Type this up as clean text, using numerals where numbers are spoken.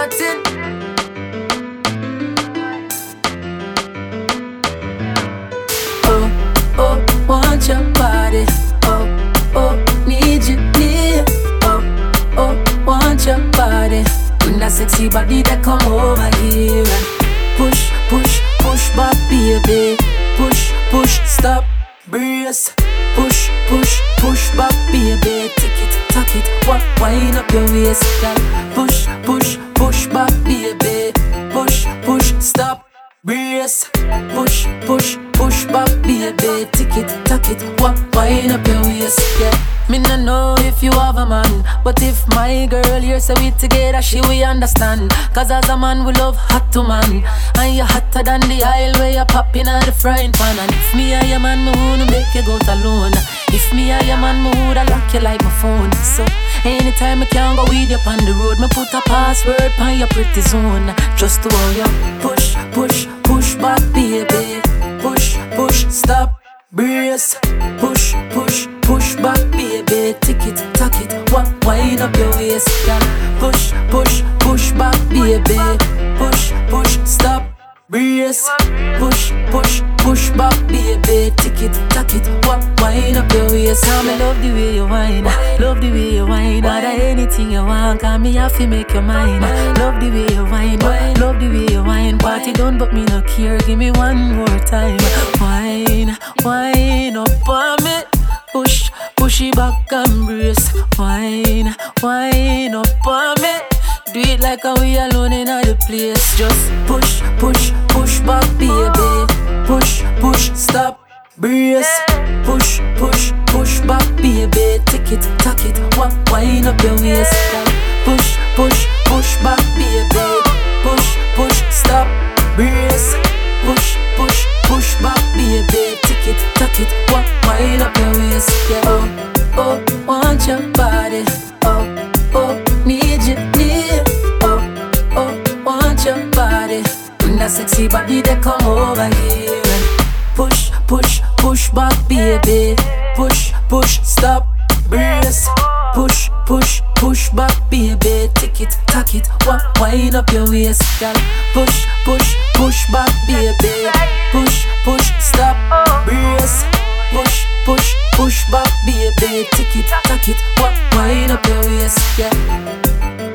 starting. Oh, oh, want your body. Oh, oh, need you near. Oh, oh, want your body. Bring that sexy body that come over here and push, push, push back, baby. Push, push, stop, brace. Push, push, push back, baby. Tick it, tuck it, wind up your waist, girl. Push, push, push back, baby. Push, push, stop, brace. Push, push, push back, baby. Tick it, tuck it, wind up your waist, yeah. Me no know if you have a man, but if my girl here say we together, she will understand. Cause as a man we love hot to man, and you hotter than the aisle where you popping out the frying pan. And if me and your man, me wanna make you go alone. If me and your man, me woulda lock you like my phone. So anytime I can go with you on the road, me put a password on your pretty zone. Just to hold you push, push, push back, baby. Push, push, stop, brace. Push, push, push back, baby. Tick it, tuck it, wind up your waist, girl. Push, push, push back, baby. Push, push, stop, brace. Push, push, push back, baby. Tick it, tuck it, wind up your waist. I love the way you whine, love the way you whine. Other anything you want, cause me have to make your mind. Love the way you whine, love the way you whine. Party done, but me no care. Give me one more time. Whine, whine up on me. Push, push it back and brace. Whine, whine up on me. Do it like a we alone in the place. Just push, push, push back, baby. Push, push, stop, brace. Push, push, push back, baby. Tick it, tuck it, wind up your waist, girl. Push, push, push back, baby. Push, push, stop, brace. Push, push, push back, baby. Tick it, tuck it, wind up your waist, yeah. Oh, oh, want your body. Oh, oh, need you near. Oh, oh, want your body. Bring that sexy body that come over here and push, push, push back, baby. Push, push, stop, brace. Push, push, push back, baby. Tick it, tuck it, wind up your waist, girl. Push, push, push back, baby. Push, push, stop, brace. Push, push, push back, baby. Tick it, tuck it, wind up your waist, yeah.